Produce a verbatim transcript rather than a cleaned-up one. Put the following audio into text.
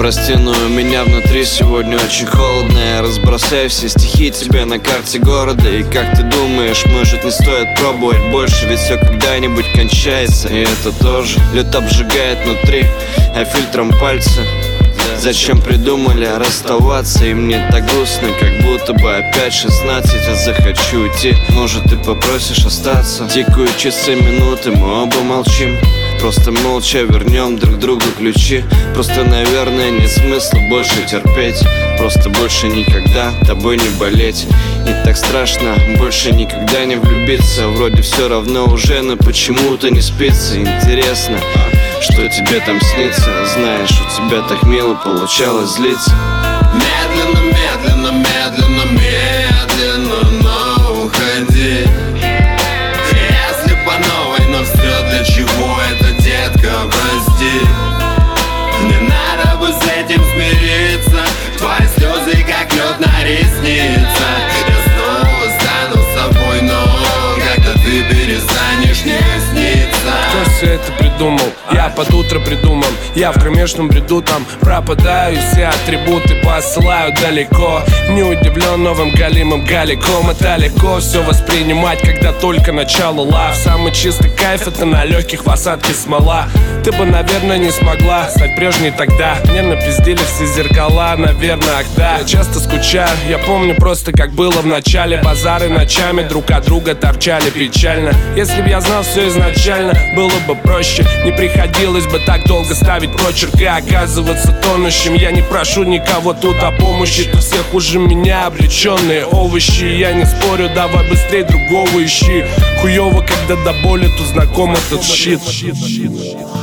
прости, но у меня внутри сегодня очень холодно. Я разбросаю все стихи тебе на карте города. И как ты думаешь, может не стоит пробовать больше? Ведь все когда-нибудь кончается, и это тоже. Лед обжигает внутри, а фильтром пальцы. Зачем придумали расставаться? И мне так грустно, как будто бы опять шестнадцать. Я захочу уйти, может ты попросишь остаться. Тикают часы, минуты, мы оба молчим. Просто молча вернем друг другу ключи. Просто, наверное, нет смысла больше терпеть. Просто больше никогда тобой не болеть. Не так страшно, больше никогда не влюбиться. Вроде все равно уже, но почему-то не спится. Интересно, что тебе там снится? Знаешь, у тебя так мило получалось злиться. Медленно, медленно, медленно, медленно, но уходи. Если по новой, но все для чего это, детка, прости. Не надо бы с этим смириться. Твои слезы как лед на ресницах. Я снова стану собой, но когда ты перестанешь мне сниться. Кто все это придумал? Я под утро придуман. Я в кромешном бреду там пропадаю. Все атрибуты посылаю далеко. Не удивлен новым галимым галиком. Это легко все воспринимать, когда только начало лав. Самый чистый кайф — это на легких в осадке смола. Ты бы, наверное, не смогла стать прежней тогда. Мне напиздили все зеркала, наверное, ах да. Я часто скучаю, я помню просто как было в начале. Базары ночами друг от друга торчали печально. Если б я знал все изначально, было бы проще. Не приходилось бы так долго ставить прочерк и оказываться тонущим. Я не прошу никого тут о помощи. Ты всех уже меня, обреченные овощи. Я не спорю, давай быстрей другого ищи. Хуёво, когда до боли тут знаком этот щит.